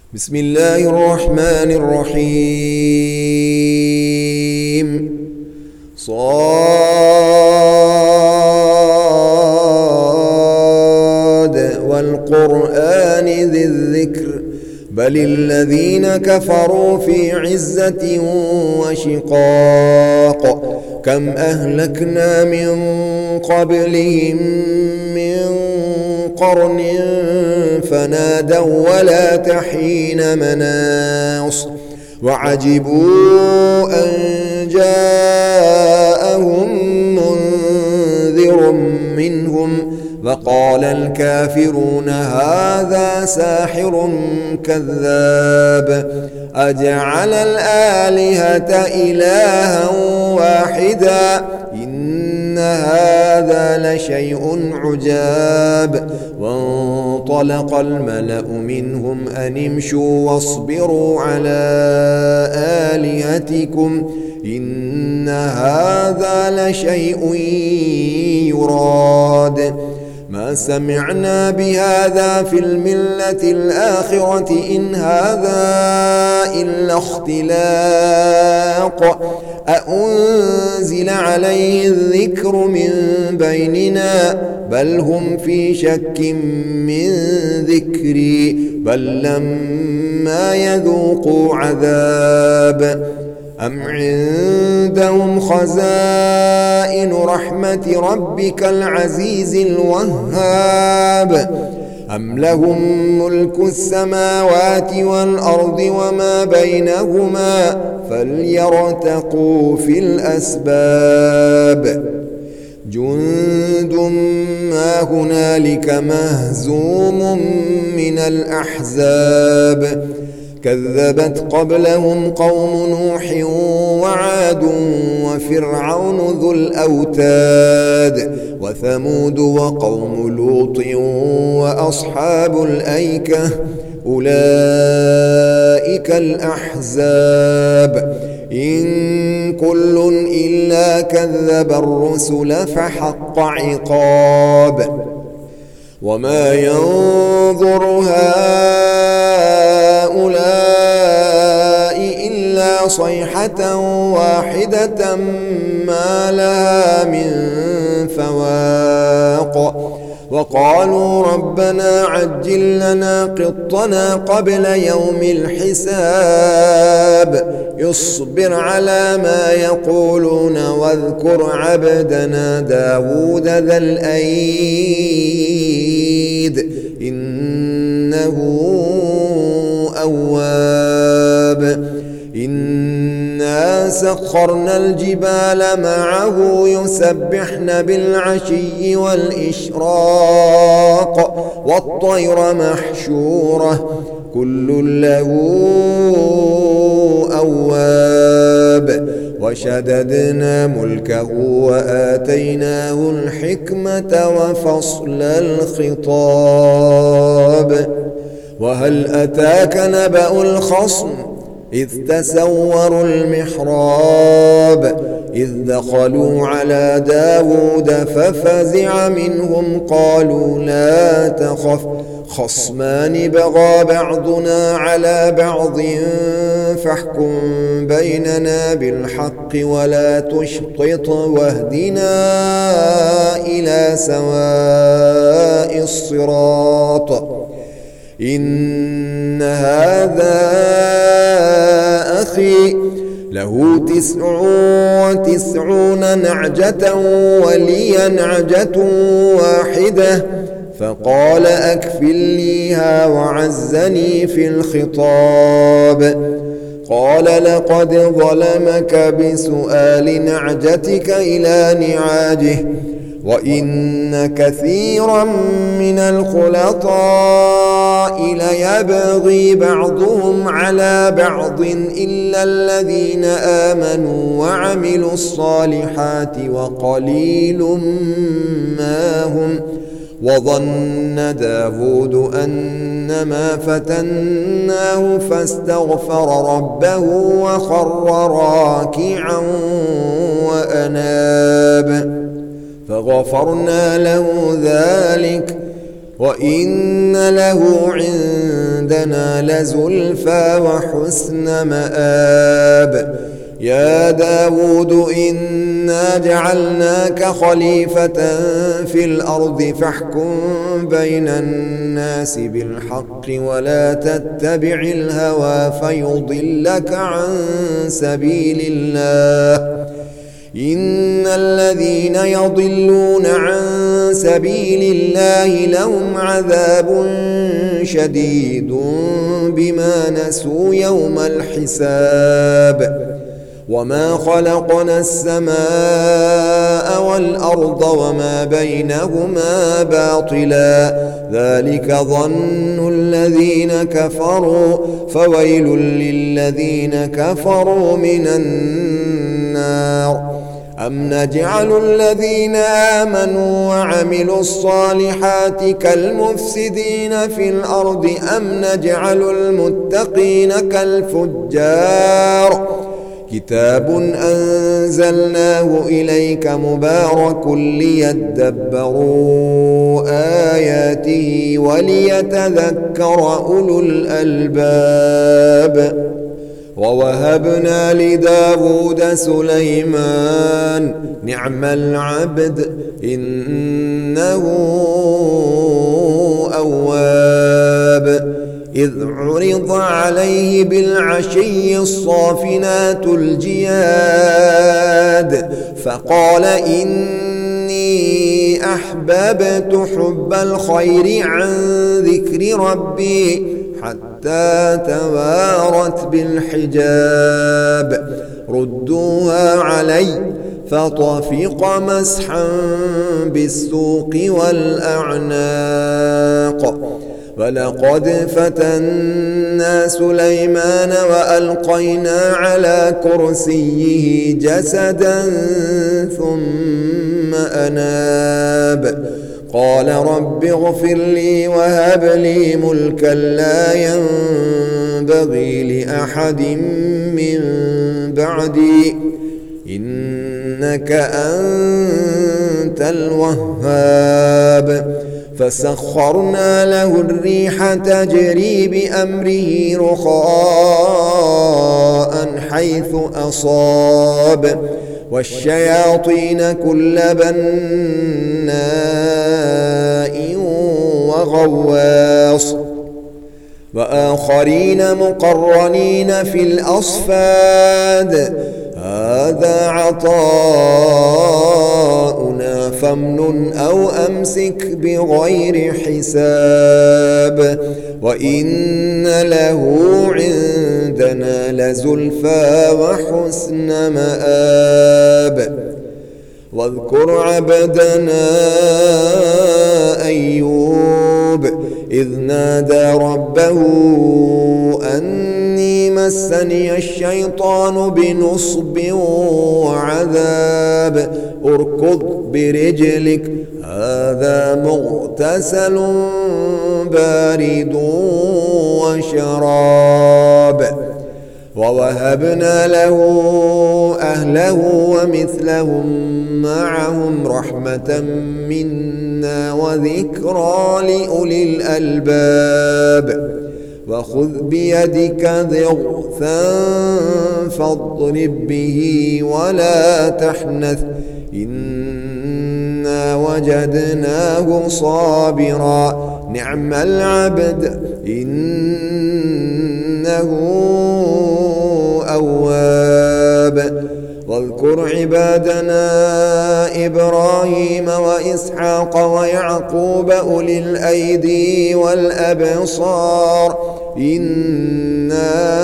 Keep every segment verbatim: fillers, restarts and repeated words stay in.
بسم الله الرحمن الرحيم. صاد والقرآن ذي الذكر بل الذين كفروا في عزة وشقاق كم أهلكنا من قبلهم من قرن فنادوا ولا تحين مناص وعجبوا أن جاءهم منذر منهم وقال الكافرون هذا ساحر كذاب أجعل الآلهة إلها واحدا إن هذا لشيء عجاب. وانطلق الملأ منهم أن امشوا واصبروا على آلهتكم إن هذا لشيء يراد ما سمعنا بهذا في الملة الآخرة إن هذا إلا اختلاق أأنزل عليه الذكر من بيننا بل هم في شك من ذكري بل لما يذوقوا عذاب أم عندهم خزائن رحمة ربك العزيز الوهاب أم لهم ملك السماوات والأرض وما بينهما فليرتقوا في الأسباب جند ما هنالك مهزوم من الأحزاب كذبت قبلهم قوم نوح وعاد وفرعون ذو الأوتاد وثمود وقوم لوط وأصحاب الأيكة أولئك الأحزاب إن كل إلا كذب الرسل فحق عقاب وما ينظر هؤلاء إلا صيحة واحدة ما لها من فواق وقالوا ربنا عجل لنا قطنا قبل يوم الحساب اصبر على ما يقولون واذكر عبدنا داود ذا الأيد إنه أواب إنا سخرنا الجبال معه يسبحن بالعشي والإشراق والطير محشورة كل له أواب وشددنا ملكه وآتيناه الحكمة وفصل الخطاب وهل أتاك نبأ الخصم إذ تسوروا المحراب إذ دخلوا على داود ففزع منهم قالوا لا تخف خصمان بغى بعضنا على بعض فاحكم بيننا بالحق ولا تشطط واهدنا إلى سواء الصراط إن هذا أخي له تسع وتسعون نعجة ولي نعجة واحدة فقال أكفلنيها وعزني في الخطاب قال لقد ظلمك بسؤال نعجتك إلى نعاجه وإن كثيرا من الخلطاء ليبغي بعضهم على بعض إلا الذين آمنوا وعملوا الصالحات وقليل ما هم وظن داود أنما فتناه فاستغفر ربه وخر راكعا وأناب فغفرنا له ذلك وإن له عندنا لزلفى وحسن مآب. يا داود إنا جعلناك خليفة في الأرض فاحكم بين الناس بالحق ولا تتبع الهوى فيضلك عن سبيل الله. إن الذين يضلون عن سبيل الله لهم عذاب شديد بما نسوا يوم الحساب. وما خلقنا السماء والأرض وما بينهما باطلا ذلك ظن الذين كفروا فويل للذين كفروا من النار. أم نجعل الذين آمنوا وعملوا الصالحات كالمفسدين في الأرض أم نجعل المتقين كالفجار. كتاب أنزلناه إليك مبارك ليدبروا آياته وليتذكر أولو الألباب. ووهبنا لداود سليمان نعم العبد إنه أواب. إذ عرض عليه بالعشي الصافنات الجياد فقال إني أحببت حب الخير عن ذكر ربي حتى توارت بالحجاب. ردوها علي فطفق مسحا بالسوق والأعناق. ولقد فتنا سليمان وألقينا على كرسيه جسدا ثم أناب. قال رب اغفر لي وهب لي ملكا لا ينبغي لأحد من بعدي إنك أنت الوهاب. فسخرنا له الريح تجري بأمره رخاء حيث أصاب والشياطين كل بناء وغواص وآخرين مقرنين في الأصفاد. هذا عطاؤنا فامنن أو أمسك بغير حساب. وإن له عندنا لزلفى وحسن مآب. واذكر عبدنا أيوب إذ نادى ربه أني مسني الشيطان بنصب وعذاب. اركض برجلك هذا مغتسل بارد وشراب. ووهبنا له أهله ومثلهم معهم رحمة منا وذكرى لأولي الألباب. وخذ بيدك ضغثا فاضرب به ولا تحنث إنا وجدناه صابرا نعم العبد إنه أواب. واذكر عبادنا إبراهيم وإسحاق ويعقوب أولي الأيدي والأبصار إنا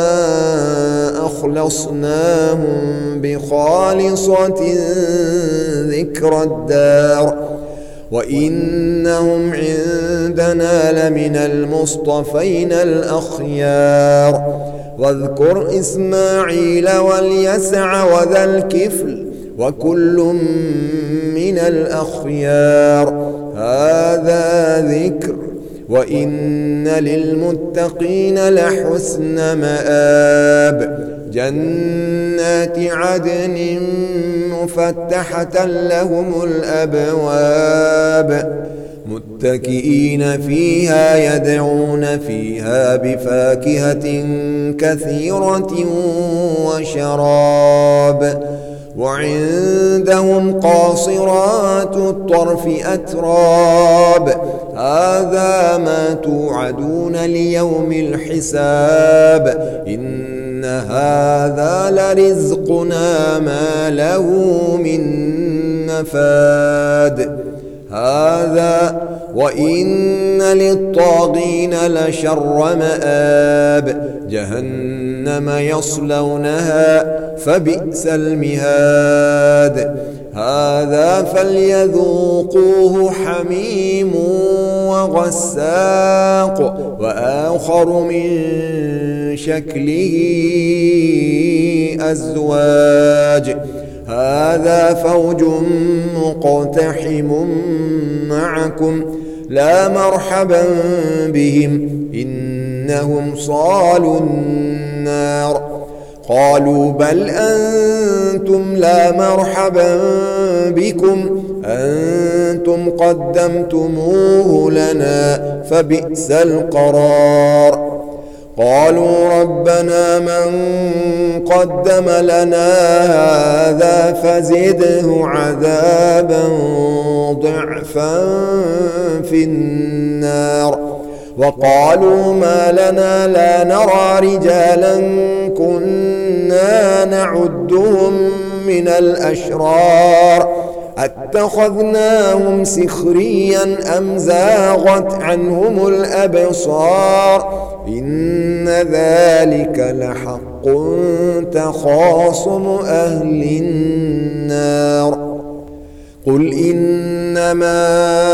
أخلصناهم بخالصة ذكر الدار وإنهم عندنا لمن المصطفين الأخيار. واذكر إسماعيل واليسع وذا الكفل وكل من الأخيار هذا ذكر وإن للمتقين لحسن مآب. جنات عدن مفتحة لهم الأبواب متكئين فيها يدعون فيها بفاكهة كثيرة وشراب وعندهم قاصرات الطرف أتراب هذا ما توعدون ليوم الحساب إن هذا لرزقنا ما له من نفاد هذا وإن للطاغين لشر مآب جهنم يصلونها فبئس المهاد هذا فليذوقوه حميم وغساق وآخر من شكله أزواج هذا فوج مقتحم معكم لا مرحبا بهم إنهم صالوا النار قالوا بل أنتم لا مرحبا بكم أنتم قدمتموه لنا فبئس القرار قالوا ربنا من قدم لنا هذا فزده عذابا ضعفا في النار وقالوا ما لنا لا نرى رجالا كنا نعدهم من الأشرار أتخذناهم سخريا أم زاغت عنهم الأبصار إن ذلك لحق تخاصم أهل النار قل إنما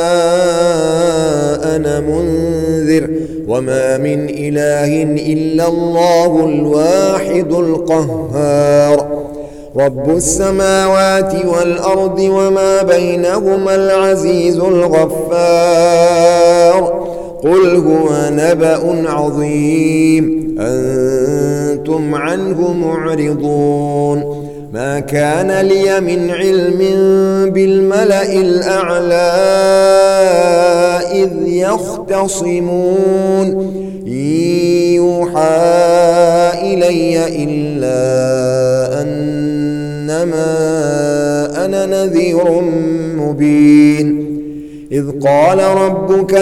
أنا منذر وما من إله إلا الله الواحد القهار رب السماوات والأرض وما بينهما العزيز الغفار قل هو نبأ عظيم أنتم عنه معرضون ما كان لي من علم بالملأ الأعلى إذ يختصمون إن يوحى إلي إلا أنما أنا نذير مبين إذ قال ربك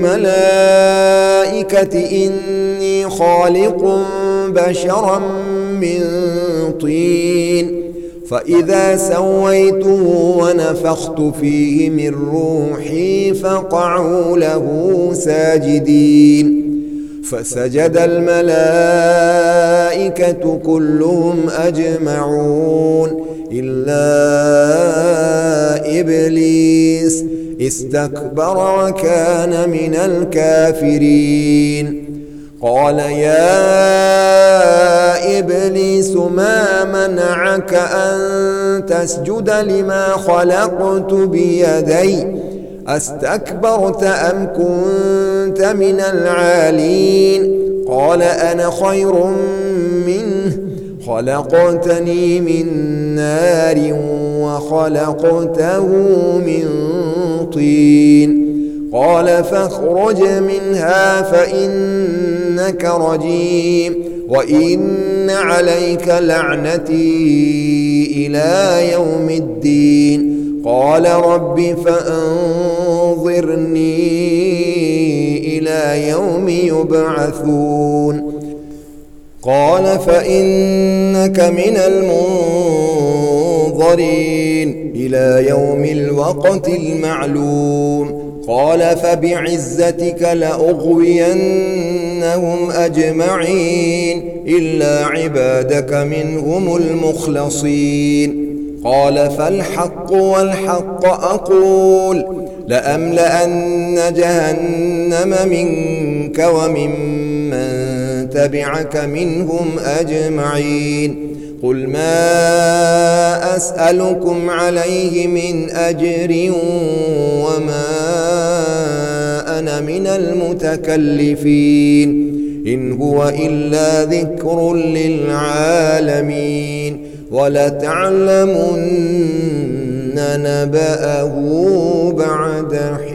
للملائكة إني خالق بشرا من طين فإذا سويته ونفخت فيه من روحي فقعوا له ساجدين فسجد الملائكة كلهم أجمعون إلا إبليس استكبر وكان من الكافرين قال يا إبليس ما منعك أن تسجد لما خلقت بيدي أستكبرت أم كنت من العالين قال أنا خير منه خلقتني من نار وخلقته من طين قال فاخرج منها فإنك رجيم وإن عليك لعنتي إلى يوم الدين قال رب فأنظرني إلى يوم يبعثون قال فإنك من المنظرين إلى يوم الوقت المعلوم قال فبعزتك لأغوينهم أجمعين إلا عبادك منهم المخلصين قال فالحق والحق أقول لأملأن جهنم منك وممن تبعك منهم أجمعين قل ما أسألكم عليه من أجر وما أنا من المتكلفين إن هو إلا ذكر للعالمين ولتعلمن نبأه بعد حين.